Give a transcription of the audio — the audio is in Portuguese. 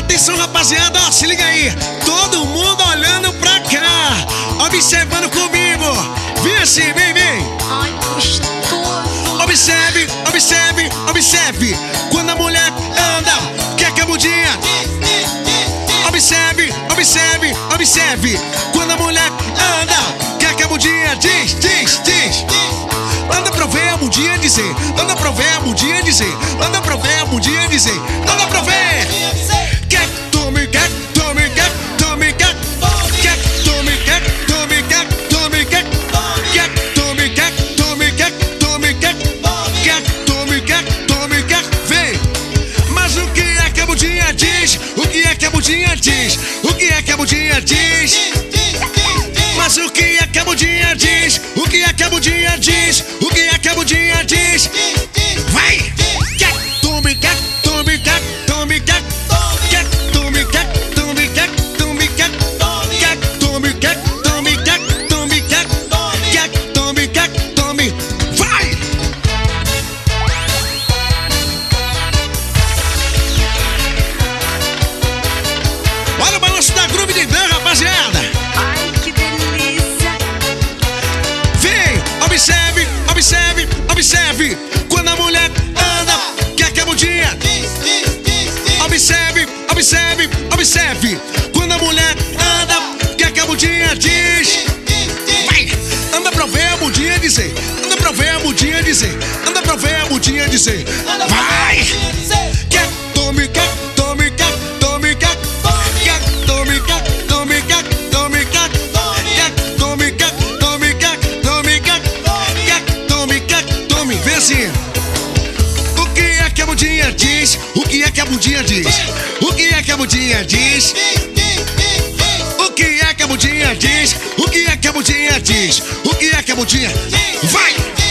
Atenção, rapaziada, ó, se liga aí. Todo mundo olhando pra cá, observando comigo. Vem assim, vem, vem. Ai, gostoso. Observe, observe, observe. Quando a mulher anda, quer que a bundinha. Observe, observe, observe. Quando a mulher anda, quer que a bundinha diz, diz, diz. Anda pra ver a bundinha dizer. Anda pra ver a bundinha dizer. Anda pra ver a bundinha dizer. Anda pra ver. Quer tome, quer tome, quer tome, quer quer tome, quer tome, quer tome, quer quer tome, quer tome, quer tome, quer quer tome, quer tome, quer vem. Mas o que é que a bundinha diz? O que é que a bundinha diz? O que é que a bundinha diz? Mas o que é que a bundinha diz? O que é que a bundinha diz? O que é que a bundinha diz? Vai! Quer tome, quer tome, quer tome, quer quer tome, quer tome, quer tome, quer quer tome, quer tome, quer tome, quer quer tome, quer tome. Vai! Olha o balanço da Groove de Dan, rapaziada. Ai, que delícia. Vem, observe, observe, observe. Quando a mulher anda, quer que a bundinha. Observe, observe, observe. Quando a mulher anda, quer que a bundinha diz. Vai, anda pra ver a bundinha dizer. Anda pra ver a bundinha dizer. Anda pra ver a bundinha dizer. Vai! Quer tome, quer tome, quer tome, quer quer tome, quer tome, quer tome, quer quer tome, quer tome, quer tome, quer quer tome, quer tome. Vem assim. O que é que a bundinha diz? O que é que a bundinha diz? O que é que a bundinha diz? O que é que a bundinha diz? O que é que a bundinha diz? O que é que a bundinha? Vai!